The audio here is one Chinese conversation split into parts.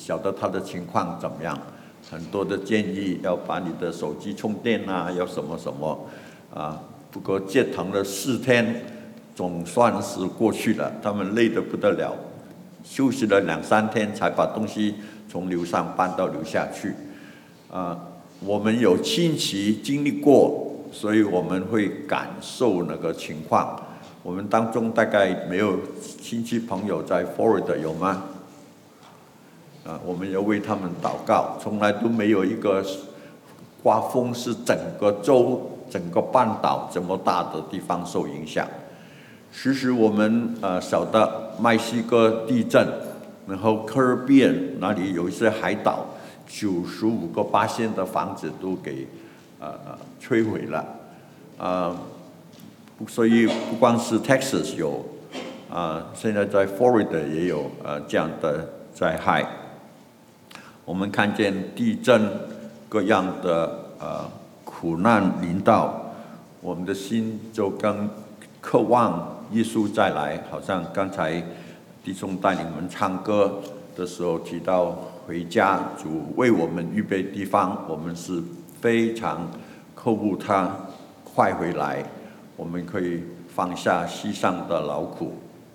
晓得他的情况怎么样，很多的建议要把你的手机充电啊，要什么什么啊。不过折腾了4天，总算是过去了。他们累得不得了，休息了2、3天才把东西从楼上搬到楼下去。我们有亲戚经历过，所以我们会感受那个情况。我们当中大概没有亲戚朋友在 Florida 有吗？我们要为他们祷告，从来都没有一个刮风是整个州、整个半岛这么大的地方受影响。其实我们晓得墨西哥地震，然后科尔比亚那里有一些海岛，95%的房子都给摧毁了。所以不光是 Texas 有，现在在 Florida 也有这样的灾害。我们看见地震各样的苦难临到，我们的心就更渴望耶稣再来。好像刚才弟兄带领我们唱歌的时候提到回家，主为我们预备地方，我们是非常渴慕他快回来，我们可以放下膝上的劳苦。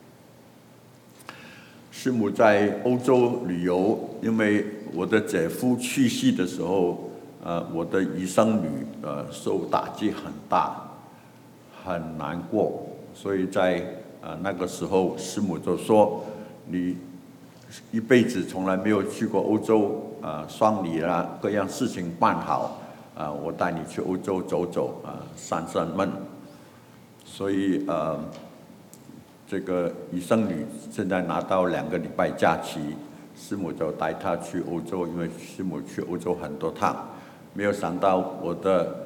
师母在欧洲旅游，因为我的姐夫去世的时候，我的姨甥女受打击很大，很难过，所以在那个时候，师母就说：“你一辈子从来没有去过欧洲，丧礼啦，各样事情办好，我带你去欧洲走走，散散闷。”所以这个姨甥女现在拿到2个礼拜假期，师母就带她去欧洲，因为师母去欧洲很多趟。没有想到我的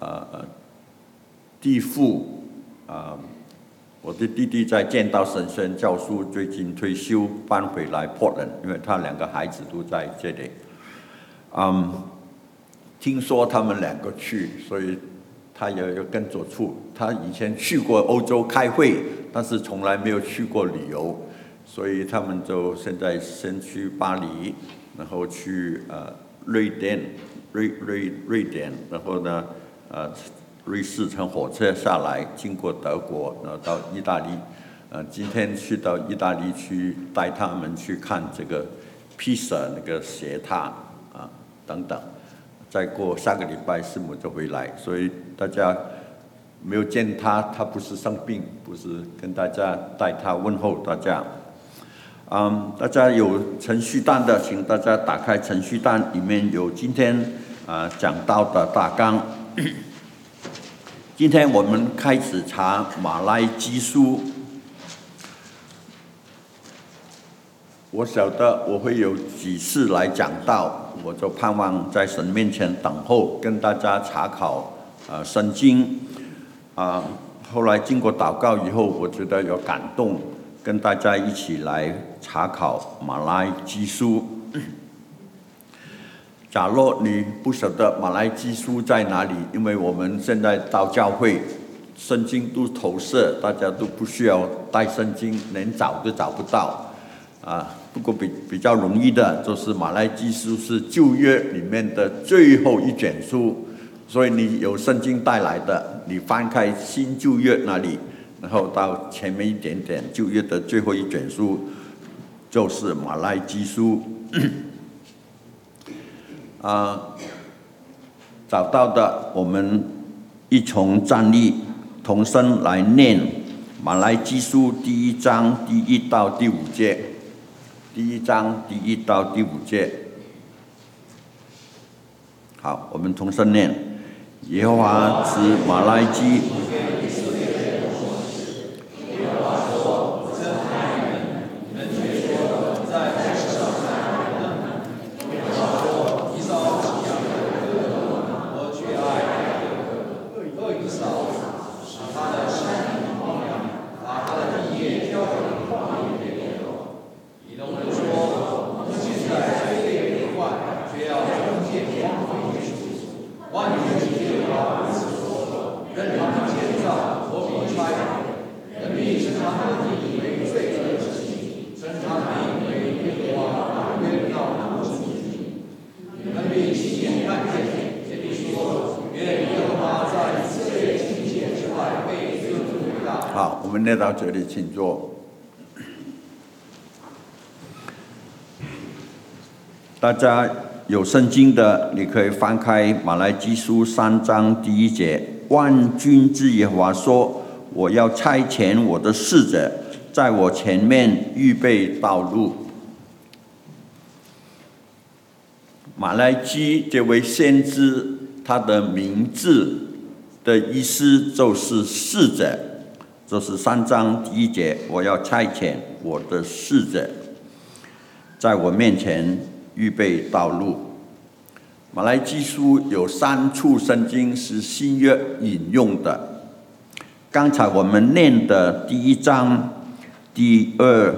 弟父我的弟弟在剑道神学院教书，最近退休搬回来 Portland， 因为他2个孩子都在这里。听说他们2个去，所以他也要跟着去。他以前去过欧洲开会，但是从来没有去过旅游，所以他们就现在先去巴黎，然后去瑞典，然后呢瑞士乘火车下来，经过德国，然后到意大利。今天去到意大利去带他们去看这个披萨那个斜塔等等。再过下个礼拜师母就回来，所以大家没有见他，他不是生病，不是跟大家带他问候大家。大家有程序单的，请大家打开程序单，里面有今天讲到的大纲。今天我们开始查马拉基书。我晓得我会有几次来讲道，我就盼望在神面前等候，跟大家查考圣经。后来经过祷告以后，我觉得有感动，跟大家一起来查考马拉基书。假若你不晓得马拉基书在哪里，因为我们现在到教会，圣经都投射，大家都不需要带圣经，连找都找不到。不过比较容易的就是马拉基书是旧约里面的最后一卷书，所以你有圣经带来的，你翻开新旧约那里，然后到前面一点点，旧约的最后一卷书就是马拉基书。找到的，我们一同站立，同声来念马拉基书第1章第1到第5节。第1章第1到第5节。好，我们同声念：耶和华指马拉基。 万民之耶和华之所说，任凭我们念到这里，请坐。大家有圣经的，你可以翻开马来基书3章第1节，万军之耶和华说：“我要差遣我的使者，在我前面预备道路。”马来基这位先知，他的名字的意思就是使者，就是3章第1节，我要差遣我的使者，在我面前预备道路。马来基书有3处圣经是新约引用的。刚才我们念的第1章第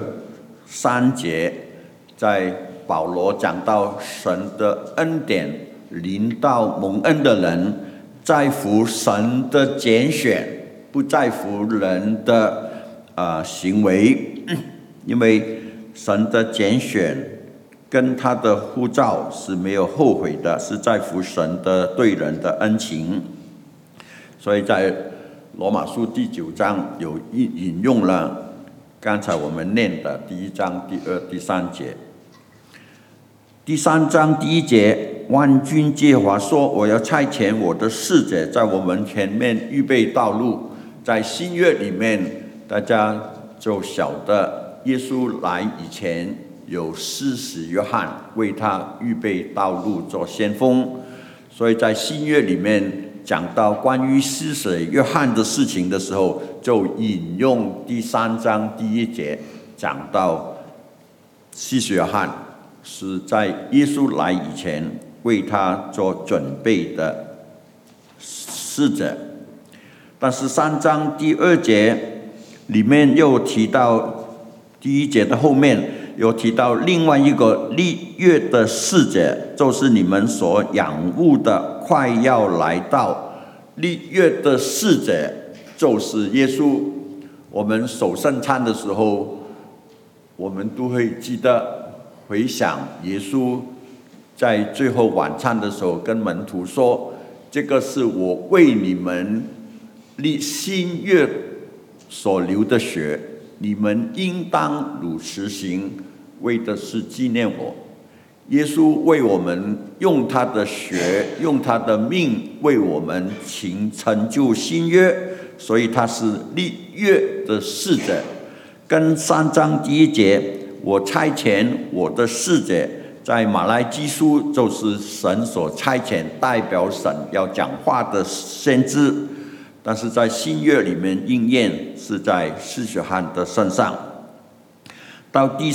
2、3节，在保罗讲到神的恩典临到蒙恩的人，在乎神的拣选，不在乎人的行为，因为神的拣选跟他的呼召是没有后悔的，是在乎神的对人的恩情。所以在罗马书第9章有引用了刚才我们念的第1章第2、第3节。第3章第1节，万军之耶和华说：“我要差遣我的使者，在我们前面预备道路。”在新约里面，大家就晓得耶稣来以前，有施洗约翰为他预备道路做先锋，所以在新约里面讲到关于施洗约翰的事情的时候，就引用第3章第1节，讲到施洗约翰是在耶稣来以前为他做准备的使者。但是3章第2节里面又提到，第1节的后面有提到另外一个立约的使者，就是你们所仰慕的快要来到。立约的使者就是耶稣。我们守圣餐的时候，我们都会记得回想耶稣在最后晚餐的时候跟门徒说：“这个是我为你们立新约所流的血，你们应当如此行，为的是纪念我。”耶稣为我们用他的血，用他的命为我们成就新约，所以他是立约的使者。跟3章第1节，我差遣我的使者，在马来基书就是神所差遣代表神要讲话的先知，但是在新约里面应验是在施洗约翰的身上。到第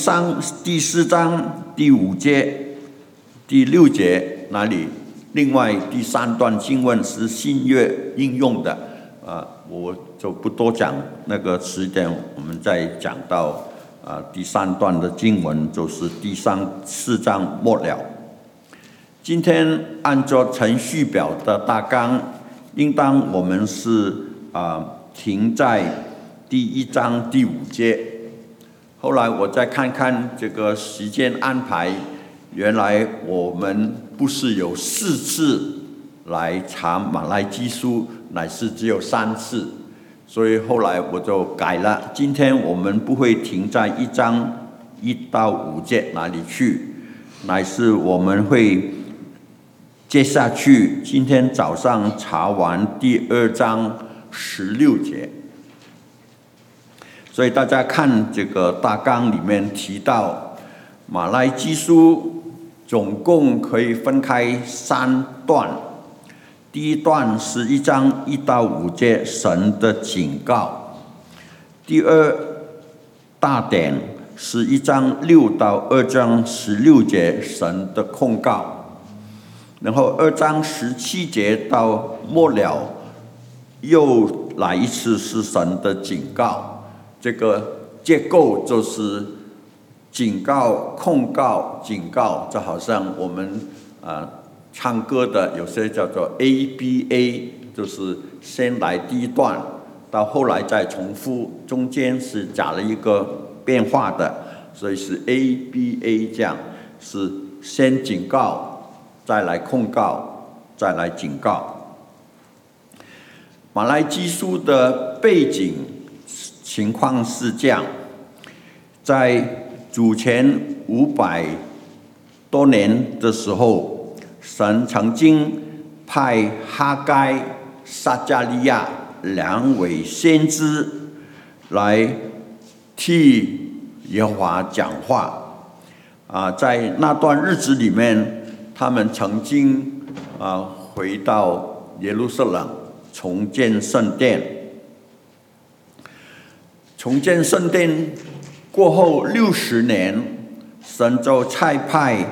4章第5节、第6节那里，另外第3段经文是新约应用的，我就不多讲，那个时间我们再讲到第3段的经文，就是第4章末了。今天按照程序表的大纲，应当我们是停在第1章第5节。后来我再看看这个时间安排，原来我们不是有4次来查马来基书，乃是只有3次，所以后来我就改了。今天我们不会停在1章1到5节哪里去，乃是我们会接下去，今天早上查完第2章16节。所以大家看这个大纲里面提到，马来基书总共可以分开3段。第1段是1章1到5节，神的警告；第2大点是1章6到2章16节，神的控告；然后2章17节到末了，又来一次是神的警告。这个结构就是警告、控告、警告，就好像我们唱歌的有些叫做 ABA， 就是先来第1段，到后来再重复，中间是加了一个变化的，所以是 ABA 这样，是先警告，再来控告，再来警告。马来基书的背景情况是这样，在主前500多年的时候，神曾经派哈该、撒迦利亚2位先知来替耶和华讲话。在那段日子里面，他们曾经回到耶路撒冷重建圣殿。重建圣殿过后60年，神就差派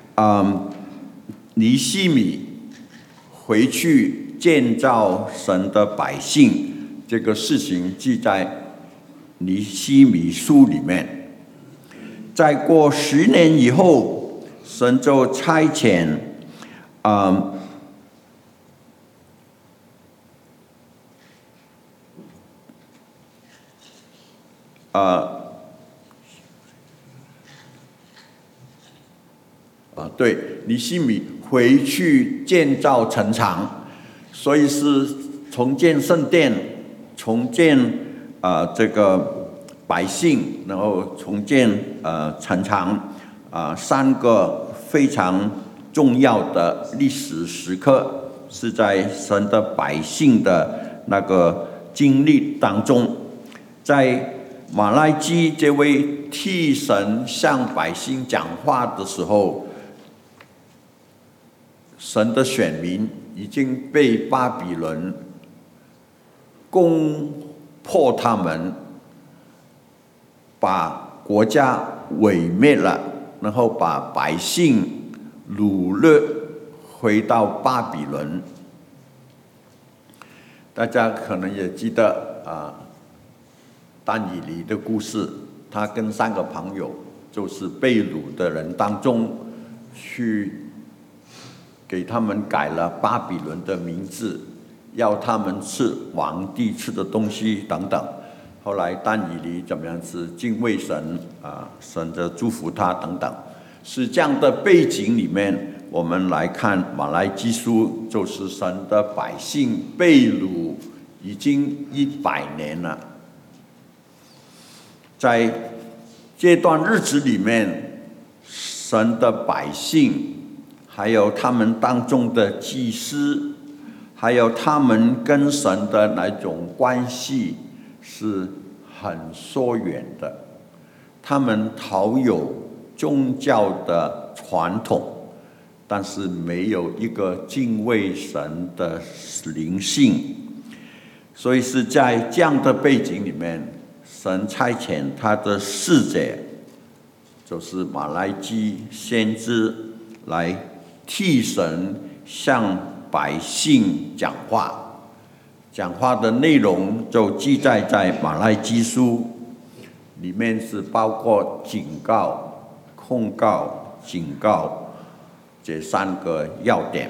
尼希米回去建造神的百姓。这个事情记在尼希米书里面。再过10年以后，神就差遣尼希米回去建造城墙，所以是重建圣殿，重建这个百姓，然后重建城墙，3个非常重要的历史时刻，是在神的百姓的那个经历当中。在马拉基这位替神向百姓讲话的时候，神的选民已经被巴比伦攻破他们，把国家毁灭了，然后把百姓掳掠回到巴比伦。大家可能也记得但以理的故事，他跟3个朋友，就是被掳的人当中，去给他们改了巴比伦的名字，要他们吃皇帝吃的东西等等。后来但以理怎么样是敬畏神神的祝福他等等。是这样的背景里面，我们来看马拉基书，就是神的百姓被掳已经100年了。在这段日子里面，神的百姓，还有他们当中的祭司，还有他们跟神的那种关系是很疏远的。他们讨有宗教的传统，但是没有一个敬畏神的灵性。所以是在这样的背景里面，神差遣他的使者，就是马拉基先知，来替神向百姓讲话。讲话的内容就记载在马拉基书里面，是包括警告、控告、警告这3个要点。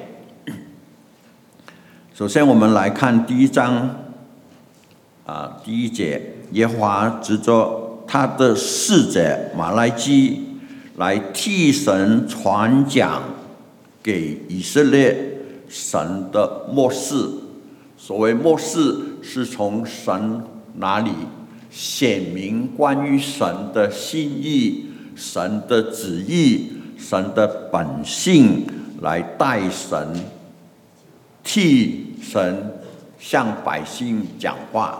首先我们来看第1章第1节，耶和华指着他的使者马拉基来替神传讲给以色列神的默示。所谓默示，是从神那里显明关于神的心意、神的旨意、神的本性，来带神，替神向百姓讲话，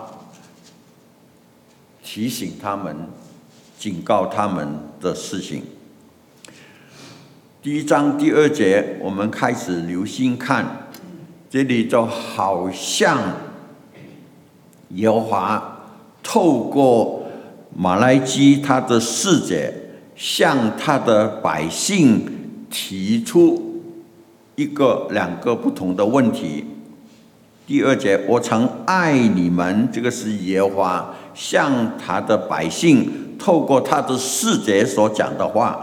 提醒他们、警告他们的事情。第1章第2节，我们开始留心看，这里就好像耶和华透过马拉基他的使者，向他的百姓提出2个不同的问题。第2节，我曾爱你们，这个是耶和华向他的百姓透过他的使者所讲的话。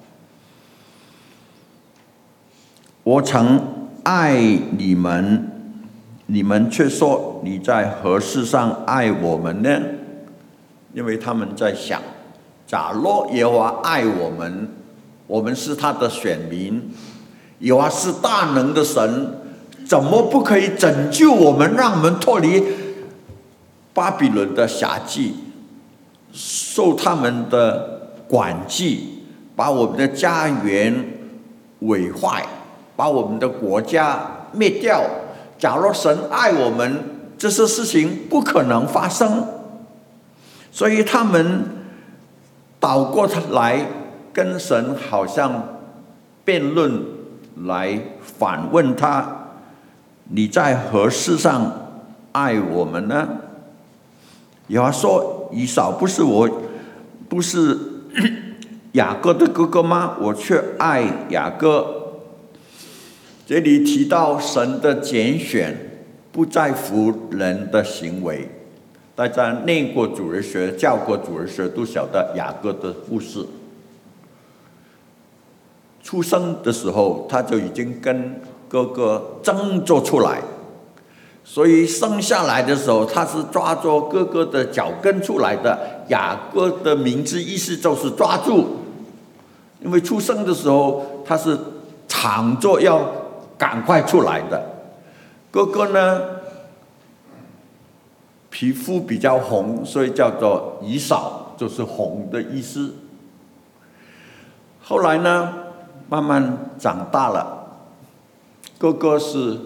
我曾爱你们，你们却说你在何事上爱我们呢？因为他们在想，假若耶和华爱我们，我们是他的选民，耶和华是大能的神，怎么不可以拯救我们，让我们脱离巴比伦的辖制？ 受他们的管制，把我们的家园毁坏，把我们的国家灭掉。假如神爱我们，这些事情不可能发生。所以他们倒过来跟神好像辩论，来反问他：你在何事上爱我们呢？有人说：以扫不是雅各的哥哥吗？我却爱雅各。这里提到神的拣选不在乎人的行为。大家念过主日学、教过主日学都晓得雅各的故事。出生的时候，他就已经跟哥哥争做出来，所以生下来的时候，他是抓着哥哥的脚跟出来的。雅各的名字意思就是抓住，因为出生的时候他是抢着要赶快出来的。哥哥呢，皮肤比较红，所以叫做以扫，就是红的意思。后来呢，慢慢长大了，哥哥是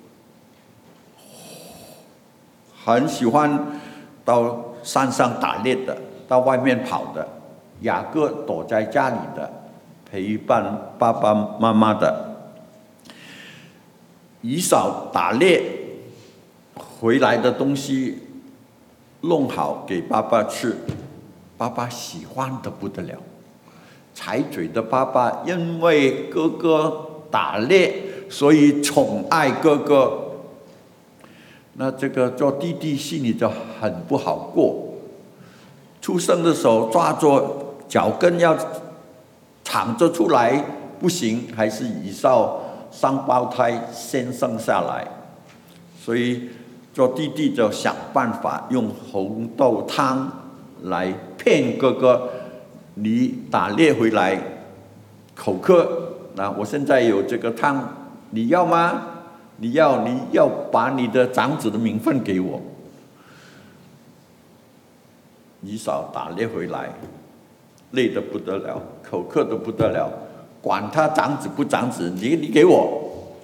很喜欢到山上打猎的，到外面跑的。雅各躲在家里的，陪伴爸爸妈妈的。以扫打猎回来的东西弄好给爸爸吃，爸爸喜欢的不得了。柴嘴的爸爸因为哥哥打猎，所以宠爱哥哥。那这个做弟弟心里就很不好过。出生的时候抓着脚跟要躺着出来不行，还是以扫双胞胎先生下来，所以做弟弟就想办法用红豆汤来骗哥哥，你打猎回来口渴，那我现在有这个汤，你要吗？你要把你的长子的名分给我。以扫打猎回来，累得不得了，口渴得不得了，管他长子不长子，你给我。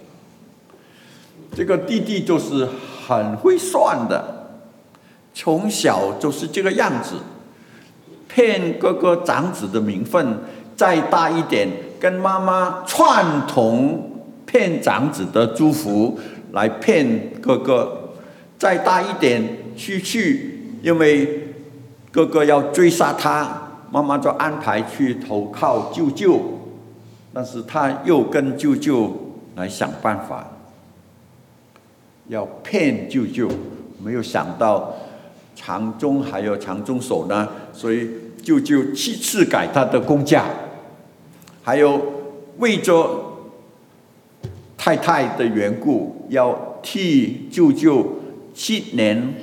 这个弟弟就是很会算的，从小就是这个样子，骗哥哥长子的名分，再大一点跟妈妈串通骗长子的祝福来骗哥哥，再大一点去，因为哥哥要追杀他，妈妈就安排去投靠舅舅，但是他又跟舅舅来想办法，要骗舅舅，没有想到长中还有长中手呢，所以舅舅7次改他的工价，还有为着太太的缘故，要替舅舅7年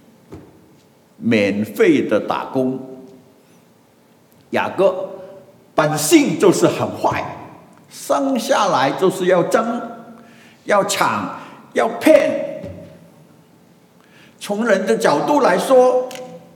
免费的打工。雅各本性就是很坏，生下来就是要争、要抢、要骗。从人的角度来说，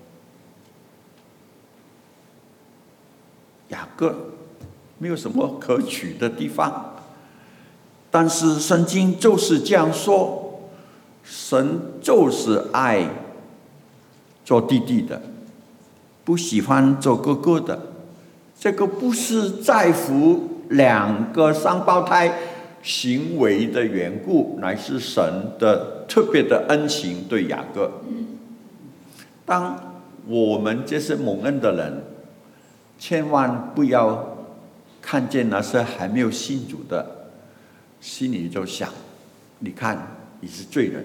雅各没有什么可取的地方，但是圣经就是这样说，神就是爱做弟弟的，不喜欢做哥哥的。这个不是在乎2个双胞胎行为的缘故，乃是神的特别的恩情对雅各。当我们这些蒙恩的人，千万不要看见那些还没有信主的，心里就想：你看，你是罪人，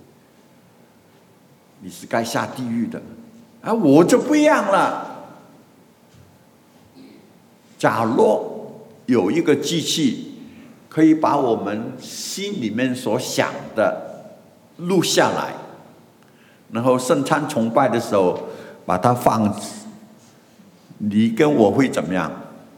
你是该下地狱的，我就不一样了。假若有一个机器可以把我们心里面所想的录下来，然后圣餐崇拜的时候把它放，你跟我会怎么样？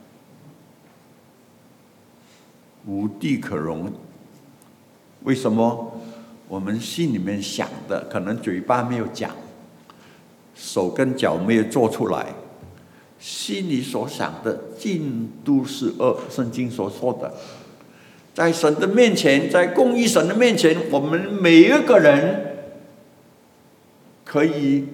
无地可容。为什么？我们心里面想的可能嘴巴没有讲， 手跟脚没有做出来，心里所想的尽都是恶。圣经所说的，在神的面前，在公义神的面前，我们每一个人可以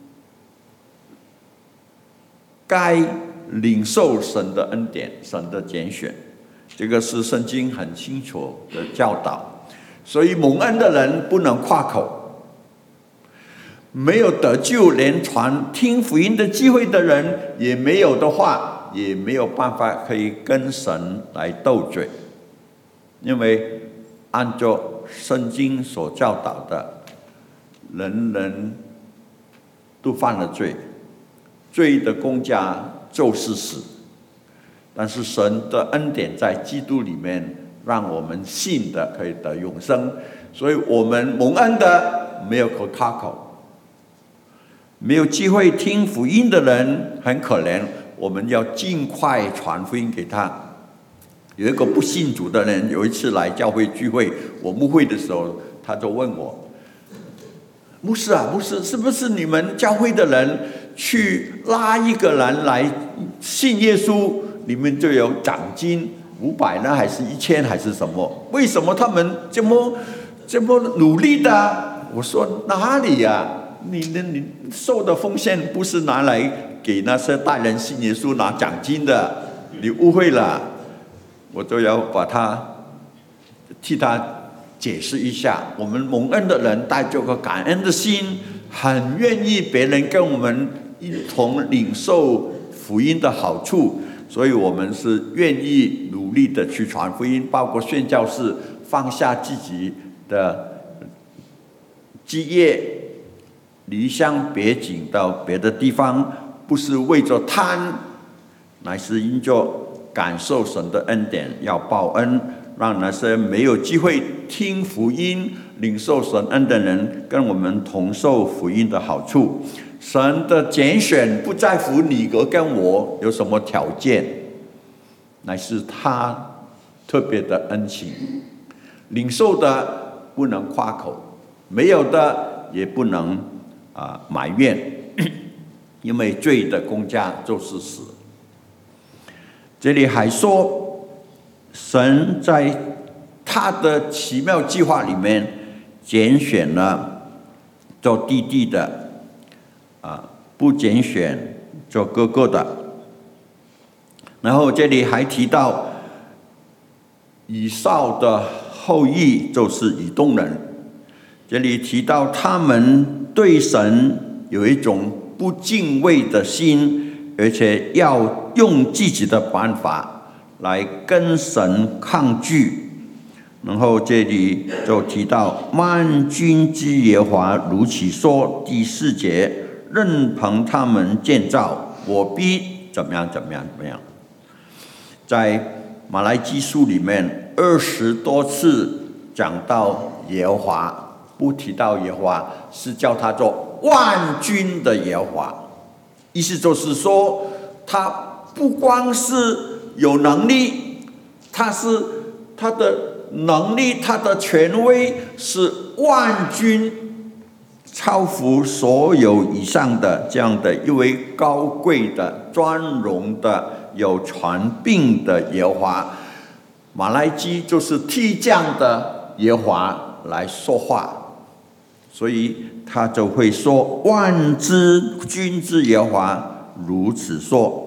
该领受神的恩典，神的拣选。这个是圣经很清楚的教导。所以蒙恩的人不能夸口，没有得救连传听福音的机会的人也没有的话，也没有办法可以跟神来斗嘴。因为按照圣经所教导的，人人都犯了罪，罪的工价就是死。但是神的恩典在基督里面，让我们信的可以得永生。所以我们蒙恩的没有可夸口，没有机会听福音的人很可怜，我们要尽快传福音给他。有一个不信主的人，有一次来教会聚会，我牧会的时候，他就问我：牧师啊，牧师，是不是你们教会的人去拉一个人来信耶稣，你们就有奖金500呢，还是1000，还是什么？为什么他们这么努力的？我说哪里呀？你受的奉献不是拿来给那些带人信耶稣拿奖金的，你误会了。我就要替他解释一下，我们蒙恩的人带着个感恩的心，很愿意别人跟我们一同领受福音的好处，所以我们是愿意努力的去传福音，包括宣教士放下自己的基业，离乡别井到别的地方，不是为着贪，乃是因着感受神的恩典，要报恩，让那些没有机会听福音、领受神恩的人，跟我们同受福音的好处。神的拣选不在乎你跟我有什么条件，乃是他特别的恩情。领受的不能夸口，没有的也不能埋怨，因为罪的工价就是死。这里还说，神在他的奇妙计划里面拣选了做弟弟的，不拣选做哥哥的。然后这里还提到以扫的后裔就是以东人，这里提到他们对神有一种不敬畏的心，而且要用自己的办法来跟神抗拒。然后这里就提到万军之耶和华如此说，第4节，任凭他们建造，我必怎么样怎么样怎么样。在马来基书里面20多次讲到耶和华，不提到耶和华，是叫他做万军的耶和华。意思就是说，他不光是有能力，他的能力，他的权威是万军，超乎所有以上的这样的一位高贵的、尊荣的、有权柄的耶和华。马来基就是替这样的耶和华来说话，所以他就会说万军之耶和华如此说。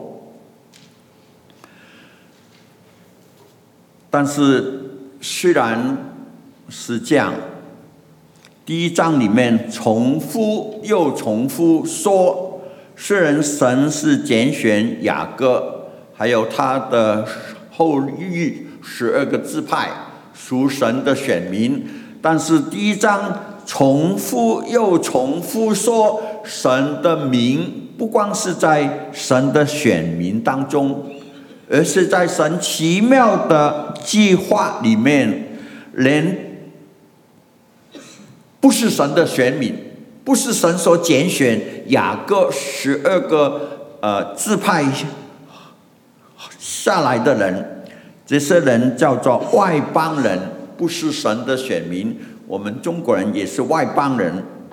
但是虽然是这样，第1章里面重复又重复说，虽然神是拣选雅各还有他的后裔12个支派属神的选民，但是第1章重复又重复说，神的名不光是在神的选民当中，而是在神奇妙的计划里面，连不是神的选民，不是神所拣选雅各12个支派下来的人，这些人叫做外邦人，不是神的选民。我们中国人也是外邦人，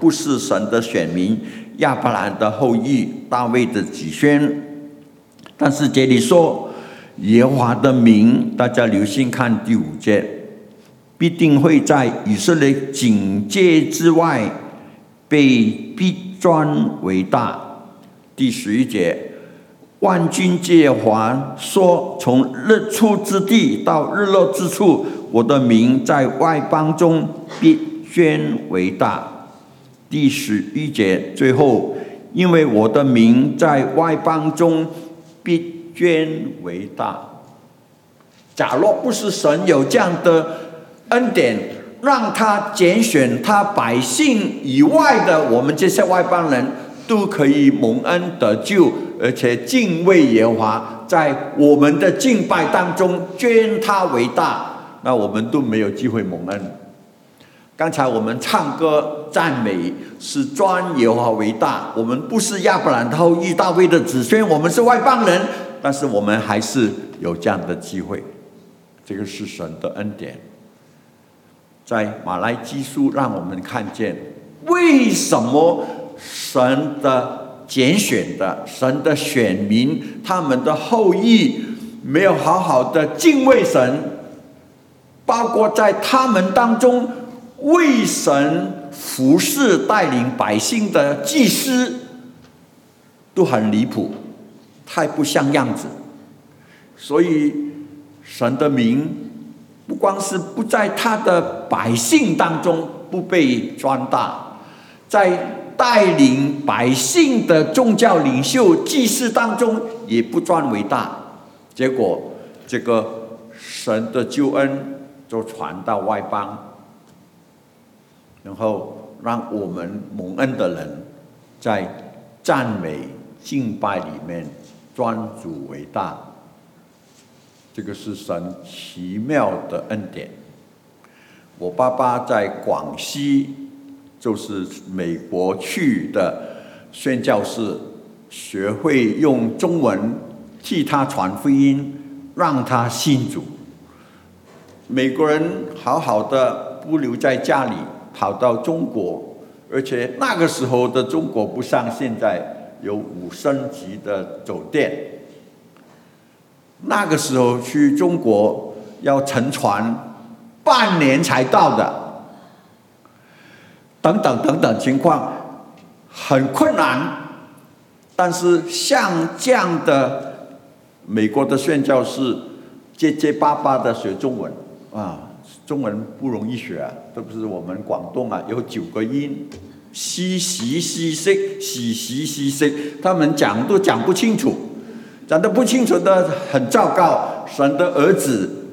不是神的选民，亚伯兰的后裔，大卫的子孙。但是这里说耶和华的名，大家留心看第5节，必定会在以色列境界之外被必专为大。第11节，万军之耶和华说，从日出之地到日落之处，我的名在外邦中必宣为大。第11节最后，因为我的名在外邦中必宣为大。假若不是神有这样的恩典，让他拣选他百姓以外的我们这些外邦人都可以蒙恩得救，而且敬畏耶和华，在我们的敬拜当中宣他为大，那我们都没有机会蒙恩。刚才我们唱歌赞美是尊耶和华为大，我们不是亚伯兰的后裔，大卫的子孙，我们是外邦人，但是我们还是有这样的机会，这个是神的恩典。在马来基书让我们看见为什么神的拣选的神的选民，他们的后裔没有好好的敬畏神，包括在他们当中为神服侍带领百姓的祭司都很离谱，太不像样子。所以神的名不光是不在他的百姓当中不被专大，在带领百姓的宗教领袖祭司当中也不专为大。结果这个神的救恩就传到外邦，然后让我们蒙恩的人在赞美敬拜里面专主为大。这个是神奇妙的恩典。我爸爸在广西，就是美国去的宣教士，学会用中文替他传福音，让他信主。美国人好好的不留在家里，跑到中国，而且那个时候的中国不像现在有5星级的酒店，那个时候去中国要乘船半年才到的，等等等等情况很困难。但是像这样的美国的宣教士结结巴巴的学中文啊，中文不容易学啊，特别是我们广东啊，有9个音，西西西西西西西西，他们讲都讲不清楚，讲得不清楚的很糟糕，神的儿子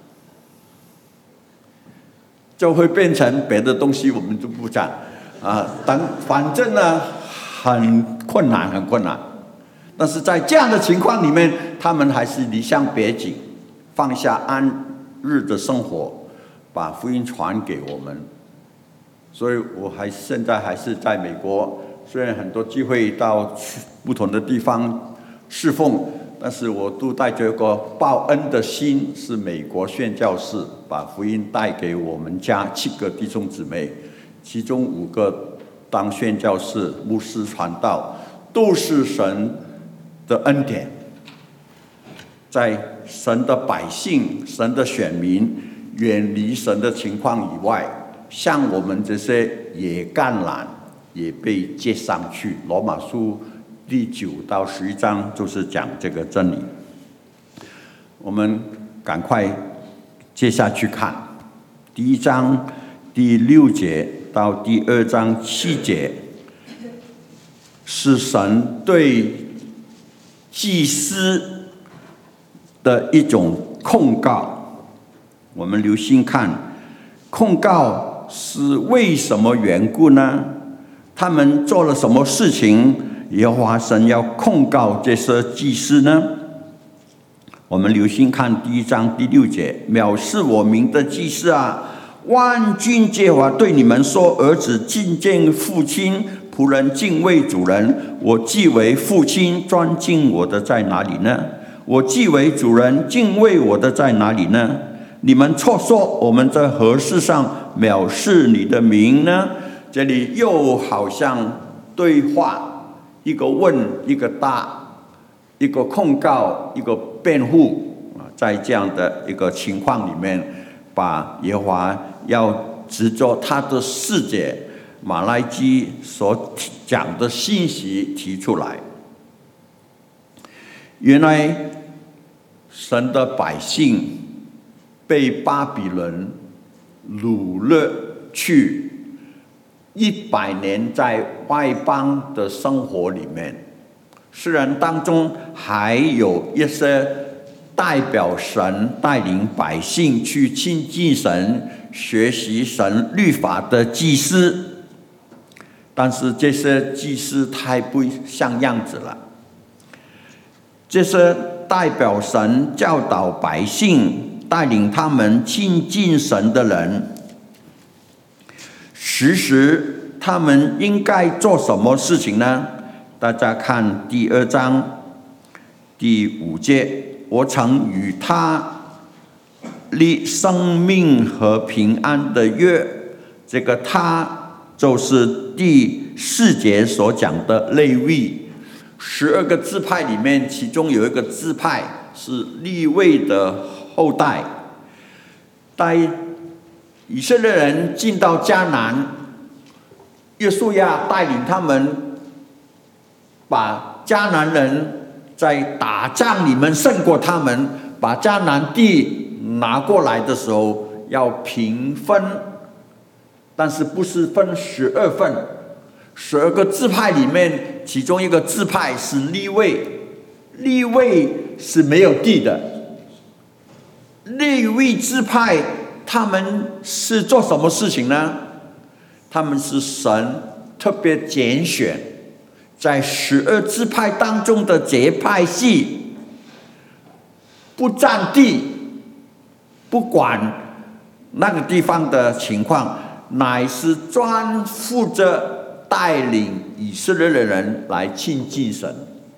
就会变成别的东西，我们就不讲啊。反正呢，很困难，很困难。但是在这样的情况里面，他们还是离乡别井，放下安日的生活，把福音传给我们。所以我现在还是在美国，虽然很多机会到不同的地方侍奉，但是我都带着个报恩的心，是美国宣教士，把福音带给我们家7个弟兄姊妹，其中5个当宣教士、牧师、传道，都是神的恩典。在神的百姓、神的选民远离神的情况以外，像我们这些野橄榄也被接上去。罗马书第9到11章就是讲这个真理。我们赶快接下去看第1章第6节到第2章7节，是神对祭司的一种控告。我们留心看，控告是为什么缘故呢？他们做了什么事情，耶和华神要控告这些祭司呢？我们留心看第1章第6节，藐视我名的祭司啊，万军之耶和华对你们说，儿子敬敬父亲，仆人敬畏主人。我既为父亲，尊敬我的在哪里呢？我既为主人，敬畏我的在哪里呢？你们错说我们在何事上藐视你的名呢？ 这里又好像对话，一个问一个答，一个控告一个辩护啊，在这样的一个情况里面，把耶和华要指着他的世界马拉基所讲的信息提出来。原来神的百姓被巴比伦掳掠去100年，在外邦的生活里面，虽然当中还有一些代表神带领百姓去亲近神、学习神律法的祭司，但是这些祭司太不像样子了。这些代表神教导百姓、带领他们亲近神的人，其实他们应该做什么事情呢？大家看第2章第5节，我曾与他立生命和平安的约。这个他就是第4节所讲的利未。12个支派里面，其中有一个支派是利未的后代。带以色列人进到迦南，约书亚带领他们把迦南人在打仗里面胜过他们，把迦南地拿过来的时候要平分，但是不是分12份，12个支派里面，其中一个支派是利未，利未是没有地的。利未支派他们是做什么事情呢？他们是神特别拣选，在12支派当中的节派系，不占地，不管那个地方的情况，乃是专负责带领以色列的人来亲近神。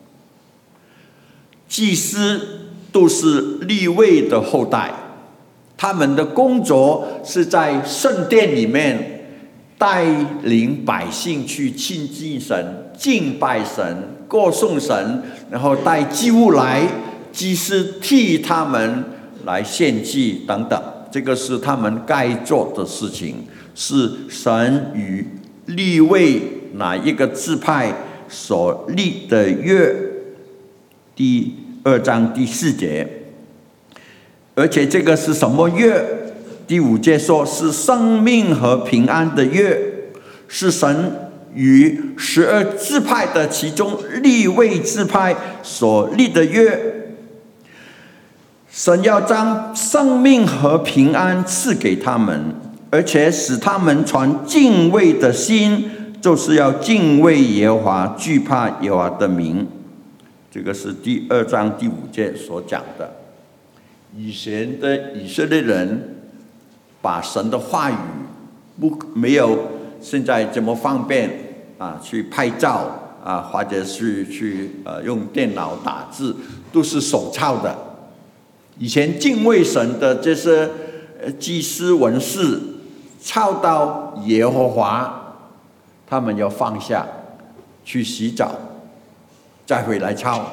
祭司都是利未的后代，他们的工作是在圣殿里面带领百姓去亲近神、敬拜神、歌颂神，然后带祭物来，祭司替他们来献祭等等，这个是他们该做的事情，是神与利未哪一个支派所立的约。第2章第4节，而且这个是什么约？第5节说是生命和平安的约，是神与12支派的其中利未支派所立的约。神要将生命和平安赐给他们，而且使他们传敬畏的心，就是要敬畏耶和华，惧怕耶和华的名。这个是第2章第5节所讲的。以前的以色列人把神的话语没有现在这么方便啊，去拍照啊，或者是去用电脑打字，都是手抄的。以前敬畏神的这些祭司文士抄到耶和华，他们要放下去洗澡，再回来抄。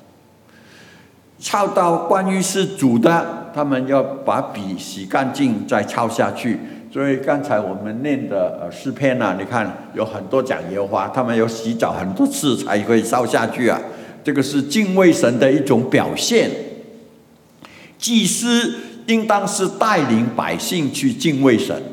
抄到关于是主的，他们要把笔洗干净再抄下去。所以刚才我们念的诗篇啊，你看有很多讲耶和华，他们要洗澡很多次才可以抄下去啊。这个是敬畏神的一种表现。祭司应当是带领百姓去敬畏神。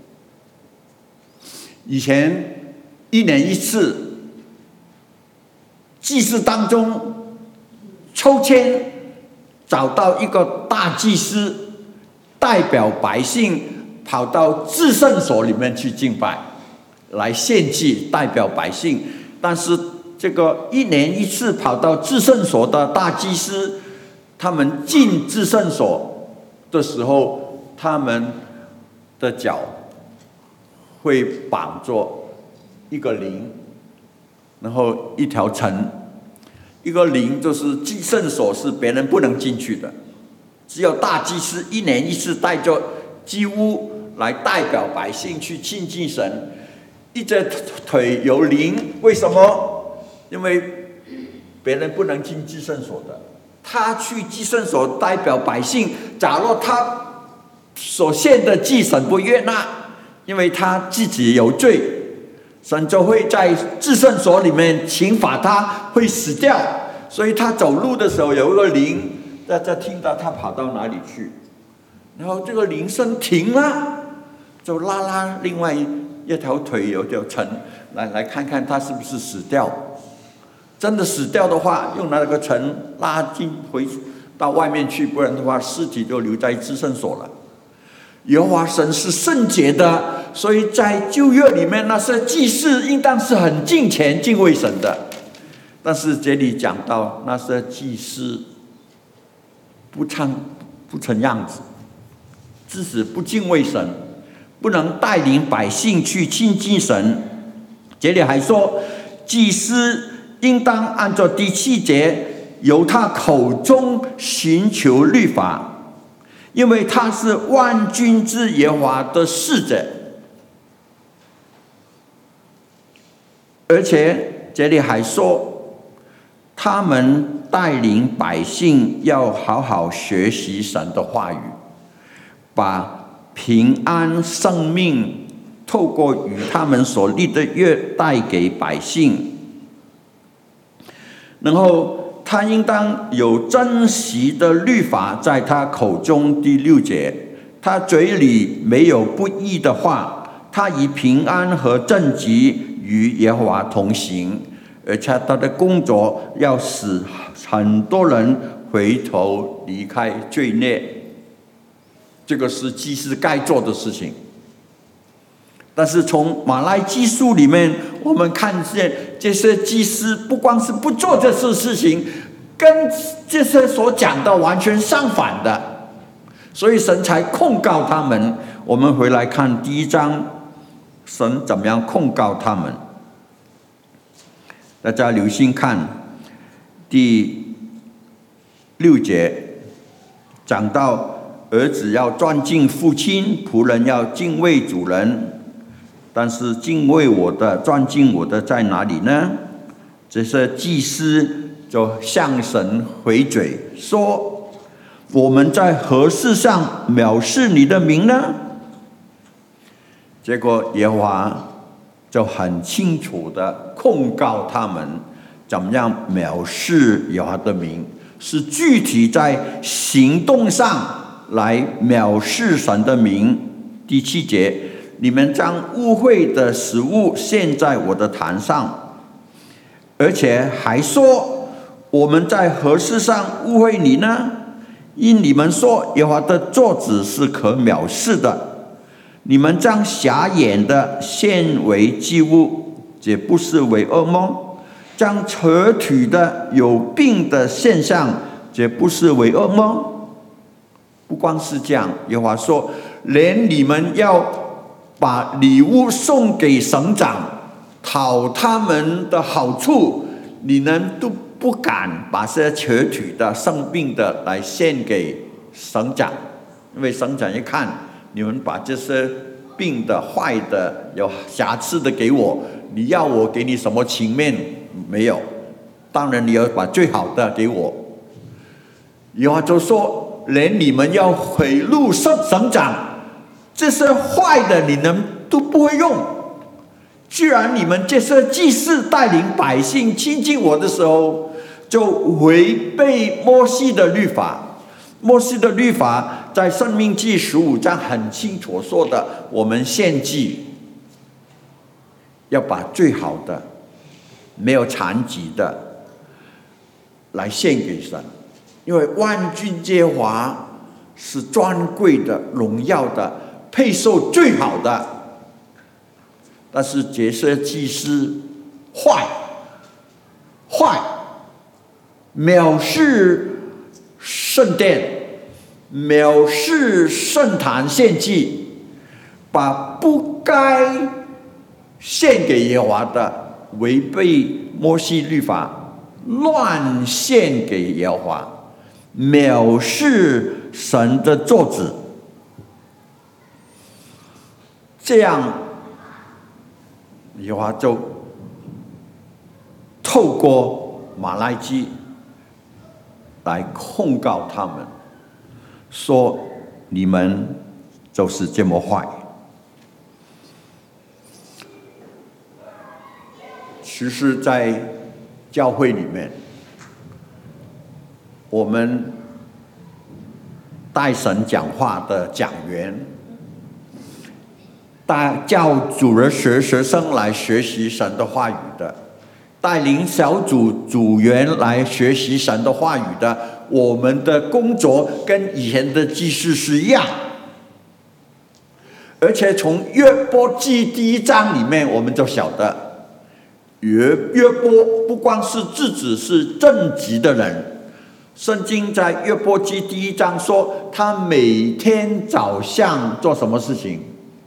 以前1年1次，祭司当中抽签找到一个大祭司，代表百姓跑到至圣所里面去敬拜，来献祭，代表百姓。但是这个1年1次跑到至圣所的大祭司，他们进至圣所的时候，他们的脚会绑着一个铃，然后一条绳。一个铃就是至圣所是别人不能进去的，只有大祭司1年1次带着祭物来代表百姓去亲近神。 一只腿有灵，为什么？因为别人不能进至圣所的，他去至圣所代表百姓。假若他所献的祭神不悦纳，因为他自己有罪，神就会在至圣所里面刑罚他，会死掉。所以他走路的时候有一个灵，大家听到他跑到哪里去，然后这个铃声停了，就拉另外一条腿有条尘来看看他是不是死掉。真的死掉的话，用那个尘拉进回到外面去，不然的话尸体就留在至圣所了。耶和华神是圣洁的，所以在旧约里面那些祭司应当是很敬虔敬畏神的。但是这里讲到那些祭司不成样子，自始不敬畏神，不能带领百姓去亲近神。这里还说，祭司应当按照第7节，由他口中寻求律法，因为他是万军之耶和华的使者。而且这里还说，他们带领百姓要好好学习神的话语，把平安生命透过与他们所立的约带给百姓。然后他应当有真实的律法在他口中，第6节，他嘴里没有不义的话，他以平安和正直与耶和华同行，而且他的工作要使很多人回头离开罪孽。这个是祭司该做的事情。但是从马拉基书里面，我们看见这些祭司不光是不做这些事情，跟这些所讲的完全相反的，所以神才控告他们。我们回来看第1章，神怎么样控告他们。大家留心看第6节，讲到儿子要尊敬父亲，仆人要敬畏主人。但是敬畏我的、尊敬我的在哪里呢？这些祭司就向神回嘴说：“我们在何事上藐视你的名呢？”结果耶和华就很清楚的控告他们，怎么样藐视耶和华的名，是具体在行动上来藐视神的名。第7节，你们将污秽的食物献在我的坛上，而且还说：“我们在何事上污秽你呢？因你们说耶和华的座子是可藐视的。你们将瞎眼的献为祭物，这不是为恶么？将瘸腿的、有病的献上，这不是为恶么？”不光是这样，耶和华说，连你们要把礼物送给省长，讨他们的好处，你们都不敢把这些瘸腿的、生病的来献给省长，因为省长一看你们把这些病的、坏的、有瑕疵的给我，你要我给你什么情面？没有，当然你要把最好的给我。耶和华就说，连你们要贿赂省长，这些坏的你们都不会用。居然你们这些祭司带领百姓亲近我的时候，就违背摩西的律法。摩西的律法在申命记15章很清楚说的，我们献祭要把最好的、没有残疾的来献给神，因为万军之华是尊贵的、荣耀的，配受最好的。但是这些祭司坏，藐视圣殿，藐视圣坛献祭，把不该献给耶和华的，违背摩西律法，乱献给耶和华，藐视神的座子，这样耶和华就透过马拉基来控告他们，说你们就是这么坏。其实在教会里面，我们带神讲话的讲员，叫主日学学生来学习神的话语的，带领小组组员来学习神的话语的，我们的工作跟以前的祭司是一样。而且从约伯记第1章里面，我们就晓得约伯不光是自己是正直的人，圣经在约伯记第1章说，他每天早上做什么事情？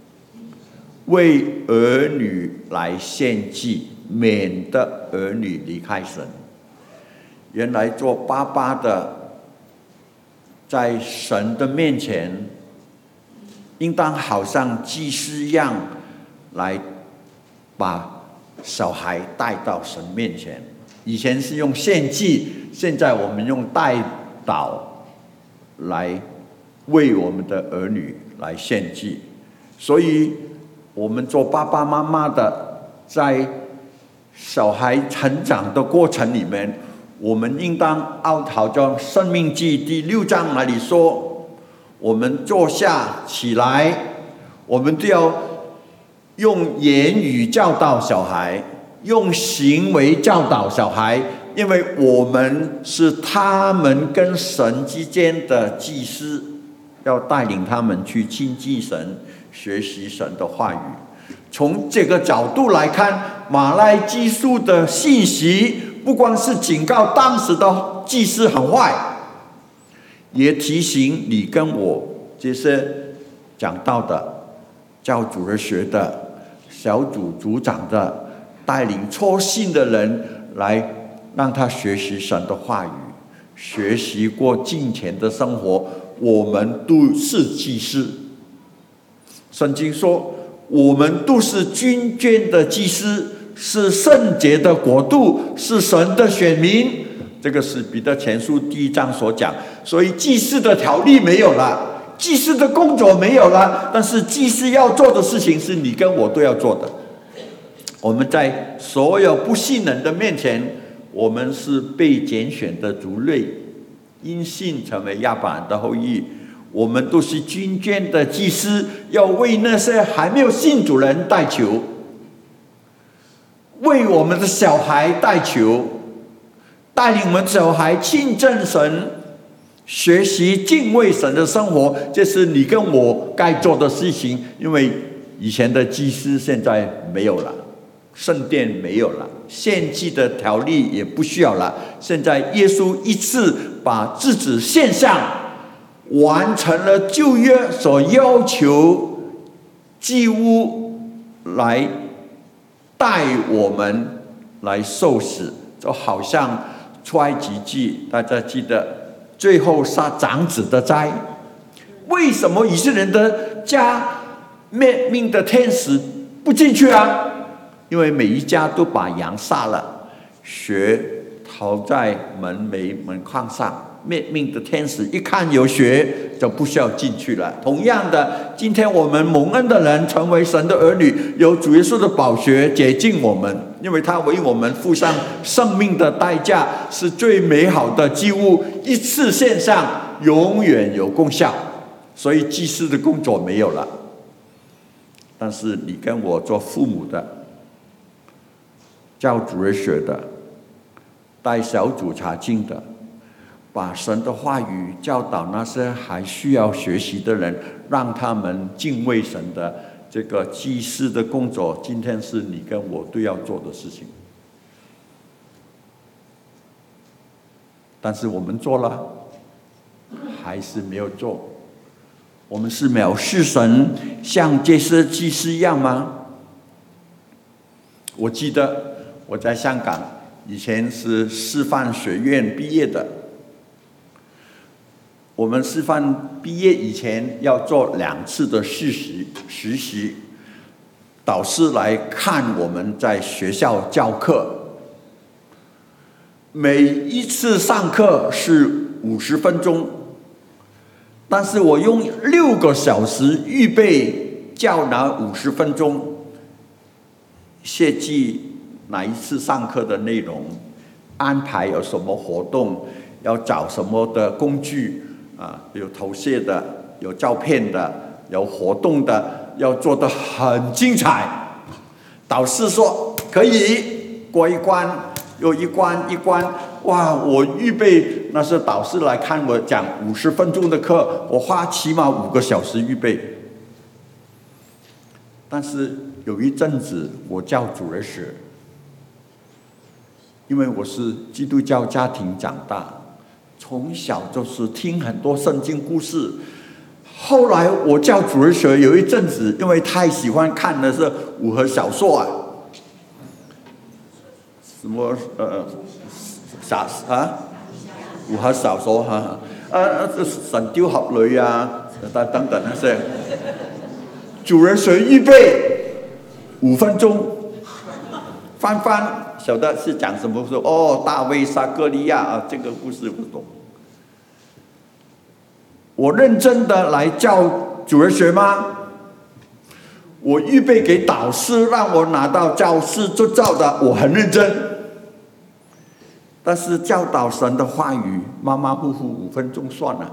为儿女来献祭，免得儿女离开神。原来做爸爸的，在神的面前，应当好像祭司一样，来把小孩带到神面前。以前是用献祭，现在我们用代祷来为我们的儿女来献祭。所以我们做爸爸妈妈的，在小孩成长的过程里面，我们应当好像申命记第6章那里说，我们坐下起来，我们都要用言语教导小孩，用行为教导小孩，因为我们是他们跟神之间的祭司，要带领他们去亲近神，学习神的话语。从这个角度来看，马拉基书的信息不光是警告当时的祭司很坏，也提醒你跟我这些讲道的、教主日学的、小组组长的，带领初信的人来让他学习神的话语，学习过敬虔的生活。我们都是祭司，圣经说我们都是君尊的祭司，是圣洁的国度，是神的选民。这个是彼得前书第1章所讲。所以祭司的条例没有了，祭司的工作没有了，但是祭司要做的事情是你跟我都要做的。我们在所有不信人的面前，我们是被拣选的族类，因信成为亚伯兰的后裔。我们都是君尊的祭司，要为那些还没有信主人代求，为我们的小孩代求，带领我们小孩亲近神，学习敬畏神的生活。这是你跟我该做的事情。因为以前的祭司现在没有了，圣殿没有了，献祭的条例也不需要了。现在耶稣一次把自己献上，完成了旧约所要求祭物，来带我们来受死。就好像出埃及记，大家记得最后杀长子的灾，为什么以色列人的家灭命的天使不进去啊？因为每一家都把羊杀了，血逃在门楣门框上，灭命的天使一看有血就不需要进去了。同样的，今天我们蒙恩的人成为神的儿女，有主耶稣的宝血洁净我们，因为他为我们付上生命的代价，是最美好的祭物，一次献上，永远有功效。所以祭司的工作没有了，但是你跟我做父母的、教主日学的、带小组查经的，把神的话语教导那些还需要学习的人，让他们敬畏神的这个祭司的工作，今天是你跟我都要做的事情。但是我们做了，还是没有做。我们是藐视神，像这些祭司一样吗？我记得我在香港以前是师范学院毕业的。我们师范毕业以前要做2次的实习， 导师来看我们在学校教课，每一次上课是50分钟，但是我用6个小时预备教那50分钟，设计哪一次上课的内容，安排有什么活动，要找什么的工具啊，有头衔的，有照片的，有活动的，要做得很精彩。导师说可以过一关，又一关一关，哇！我预备那是导师来看我讲50分钟的课，我花起码5个小时预备。但是有一阵子我教主日学，因为我是基督教家庭长大，从小就是听很多圣经故事。后来我教主日学有一阵子，因为太喜欢看的是武侠小说啊，什么武侠小说神雕俠侶啊，等等那些。主日學預備5分鐘，翻曉得是講什麼故事？哦，大衛殺歌利亞啊，這個故事不懂。我認真的來教主日學嗎？我預備給導師讓我拿到教師執照的，我很認真。但是教導神的話語，馬馬虎虎5分鐘算了。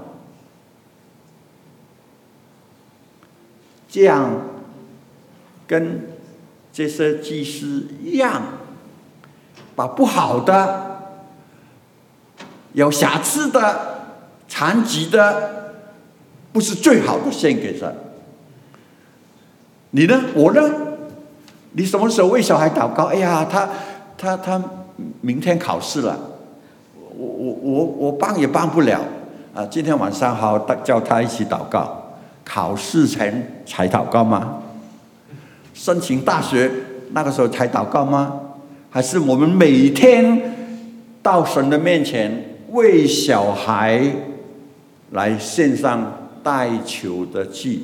这样跟这些祭司一样，把不好的、有瑕疵的、残疾的，不是最好的献给神。你呢？我呢？你什么时候为小孩祷告？哎呀，他明天考试了，我帮也帮不了啊！今天晚上好好叫他一起祷告。考试前才祷告吗？申请大学那个时候才祷告吗？还是我们每天到神的面前为小孩来献上代求的祭？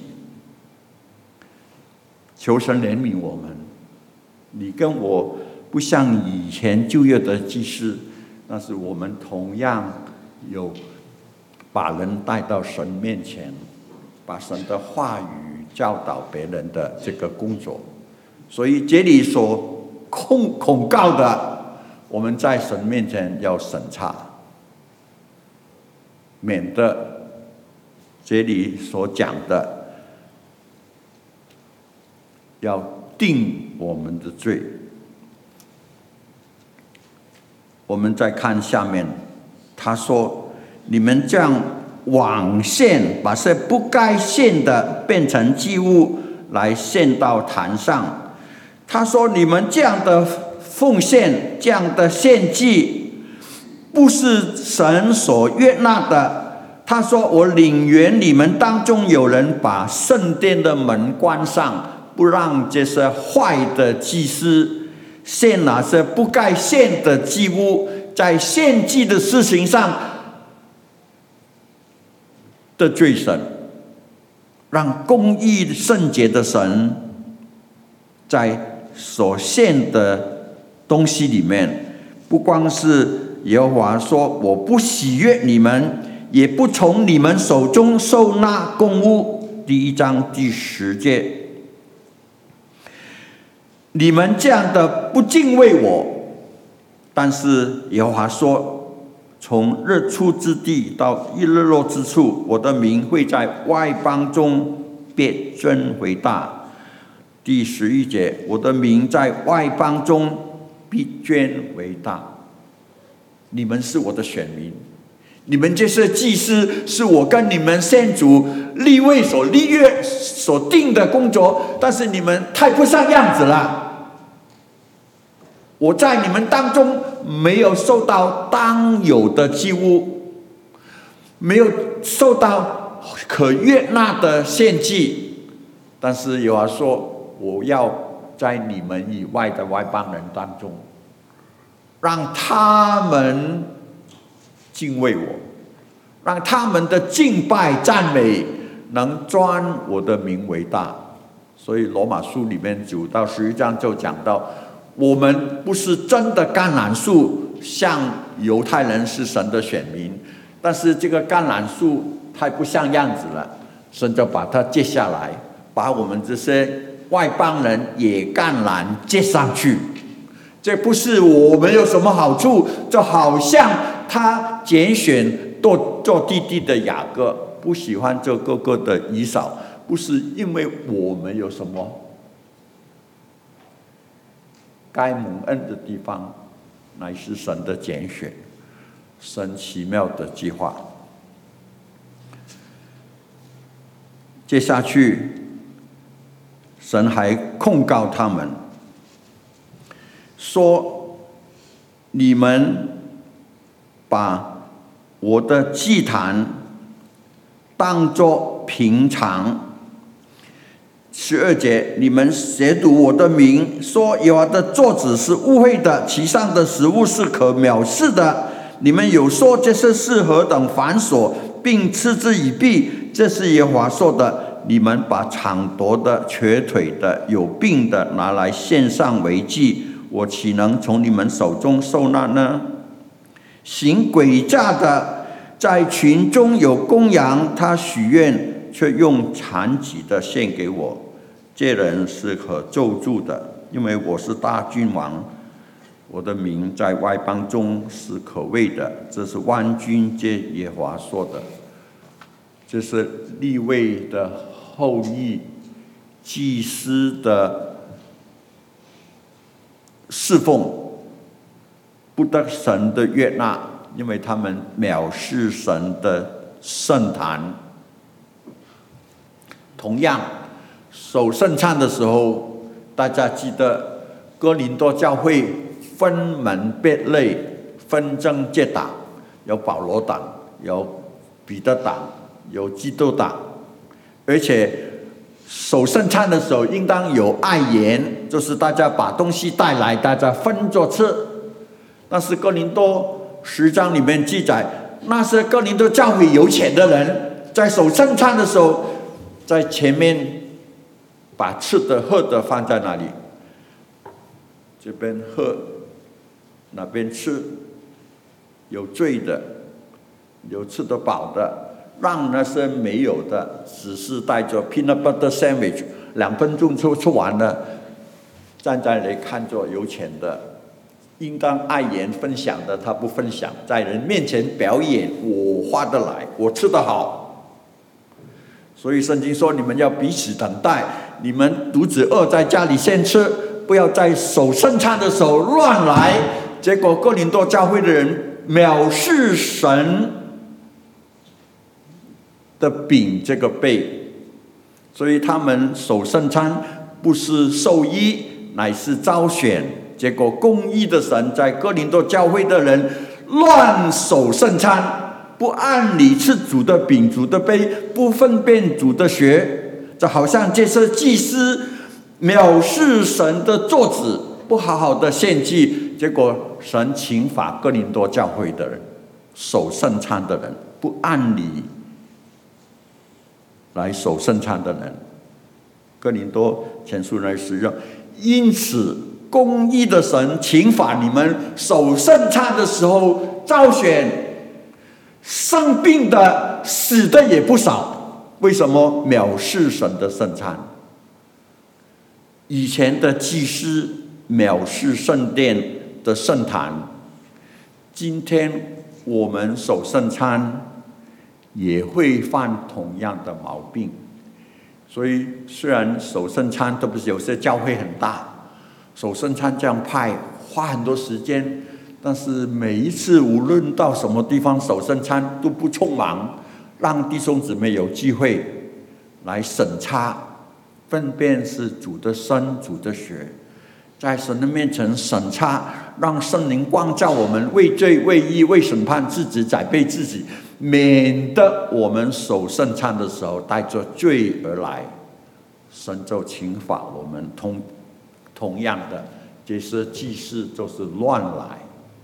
求神怜悯我们。你跟我不像以前旧约的祭司，但是我们同样有把人带到神面前，把神的话语教导别人的这个工作。所以这里所控告的，我们在神面前要审查，免得这里所讲的要定我们的罪。我们再看下面，他说：“你们这样枉献，把这不该献的变成祭物来献到坛上。”他说：“你们这样的奉献，这样的献祭，不是神所悦纳的。”他说：“我宁愿你们当中有人把圣殿的门关上，不让这些坏的祭司献那些不该献的祭物，在献祭的事情上得罪神，让公义圣洁的神在所献的东西里面，不光是耶和华说我不喜悦你们，也不从你们手中收纳公物。第1章第10节，你们这样的不敬畏我，但是耶和华说，从日出之地到日落之处，我的名会在外邦中别尊为大。第11节，我的名在外邦中必尊为大。你们是我的选民，你们这些祭司是我跟你们先祖立位所立约所定的工作，但是你们太不像样子了。我在你们当中没有受到当有的祭物，没有受到可悦纳的献祭，但是有人说，我要在你们以外的外邦人当中，让他们敬畏我，让他们的敬拜赞美能尊我的名为大。 所以罗马书里面9到11章就讲到，我们不是真的橄榄树，像犹太人是神的选民，但是这个橄榄树太不像样子了，神就把它接下来，把我们这些外邦人也橄榄接上去。这不是我们有什么好处，就好像他拣选做弟弟的雅各，不喜欢做哥哥的以扫，不是因为我们有什么该蒙恩的地方，乃是神的拣选，神奇妙的计划。接下去，神还控告他们，说：你们把我的祭坛当作平常。12节，你们亵渎我的名，说耶和华的座子是污秽的，其上的食物是可藐视的。你们有说这些事何等繁琐，并嗤之以鼻，这是耶和华说的。你们把抢夺的、瘸腿的、有病的拿来献上为祭，我岂能从你们手中受纳呢？行诡诈的，在群中有公羊，他许愿却用残疾的献给我，这人是可咒诅的，因为我是大君王，我的名在外邦中是可畏的。这是万军之耶和华说的。这是利未的后裔，祭司的侍奉不得神的悦纳，因为他们藐视神的圣坛。同样，守圣餐的时候，大家记得哥林多教会分门别类，分政结党，有保罗党，有彼得党，有基督党，而且守圣餐的时候应当有爱筵，就是大家把东西带来，大家分着吃。但是哥林多10章里面记载，那些哥林多教会有钱的人，在守圣餐的时候，在前面把吃的喝的放在那里，这边喝，那边吃，有醉的，有吃得饱的，让那些没有的，只是带着 peanut butter sandwich 2分钟就吃完了，站在那里看着有钱的，应当爱言分享的他不分享，在人面前表演，我花得来，我吃得好。所以圣经说，你们要彼此等待，你们肚子饿在家里先吃，不要在守圣餐的时候乱来。结果哥林多教会的人藐视神的饼这个杯，所以他们守圣餐不是受衣，乃是招选。结果公义的神在哥林多教会的人乱守圣餐，不按理吃主的饼、主的杯，不分辨主的血，就好像这些祭司藐视神的座子，不好好的献祭，结果神刑罚哥林多教会的人，守圣餐的人，不按理来守圣餐的人。哥林多前书那使用，因此公义的神刑罚你们守圣餐的时候招选生病的、死的也不少。为什么？藐视神的圣餐。以前的祭司藐视圣殿的圣坛，今天我们守圣餐也会犯同样的毛病。所以虽然守圣餐，特别是有些教会很大，守圣餐这样派花很多时间，但是每一次无论到什么地方守圣餐都不匆忙，让弟兄姊妹有机会来审查分辨是主的身、主的血，在神的面前审查，让圣灵光照我们，为罪、为义、为审判自己，宰备自己，免得我们守圣餐的时候带着罪而来，神就刑罚我们。同样的，这些祭司就是乱来。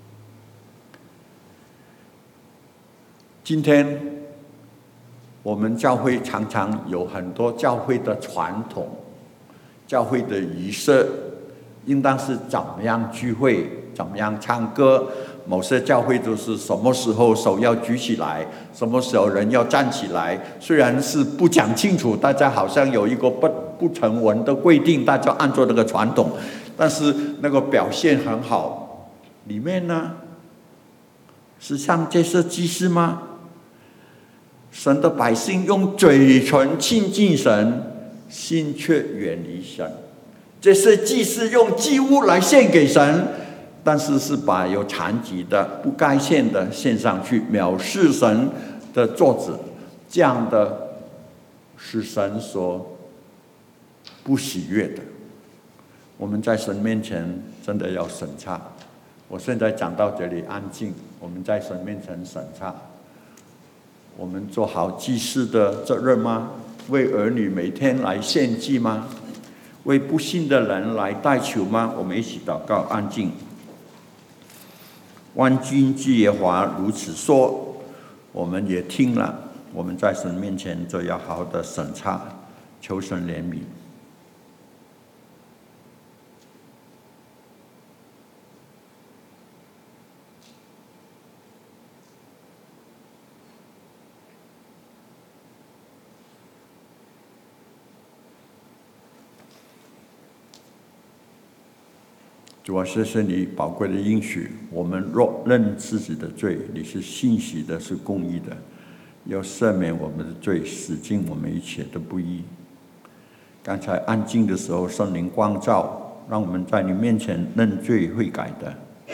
今天我们教会常常有很多教会的传统， 教会的仪式应当是怎么样聚会，怎么样唱歌。某些教会都是什么时候手要举起来，什么时候人要站起来，虽然是不讲清楚，大家好像有一个不成文的规定，大家按照那个传统，但是那个表现很好。里面呢，是像这些祭司吗？神的百姓用嘴唇亲近神，心却远离神。这些祭司用祭物来献给神，但是是把有残疾的、不该献的献上去，藐视神的作子，这样的是神所不喜悦的。我们在神面前真的要审查。我现在讲到这里，安静。我们在神面前审查，我们做好祭司的责任吗？为儿女每天来献祭吗？为不信的人来代求吗？我们一起祷告，安静。万军之耶和华如此说，我们也听了。我们在神面前就要好好的审查，求神怜悯。主啊，谢谢你宝贵的应许。我们若认自己的罪，你是信实的，是公义的，要赦免我们的罪，洗净我们一切的不义。刚才安静的时候，圣灵光照，让我们在你面前认罪悔改的。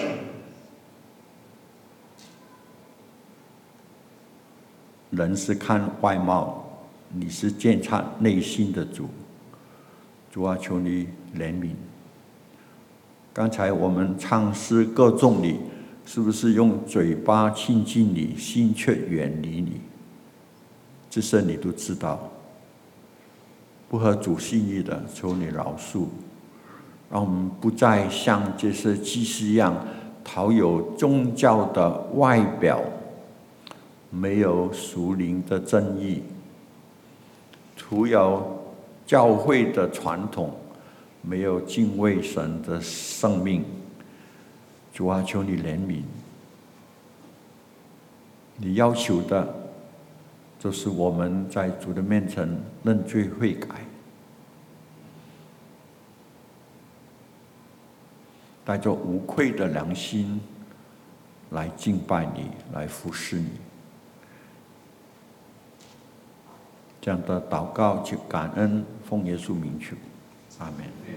人是看外貌，你是鉴察内心的主。主啊，求你怜悯。刚才我们唱诗歌颂你，是不是用嘴巴亲近你，心却远离你？这些你都知道。不合主心意的，求你饶恕，让我们不再像这些祭司一样，讨有宗教的外表，没有属灵的正义，徒有教会的传统，没有敬畏神的生命。主啊，求你怜悯。你要求的就是我们在主的面前认罪悔改，带着无愧的良心来敬拜你，来服侍你。这样的祷告及感恩，奉耶稣名求，阿们。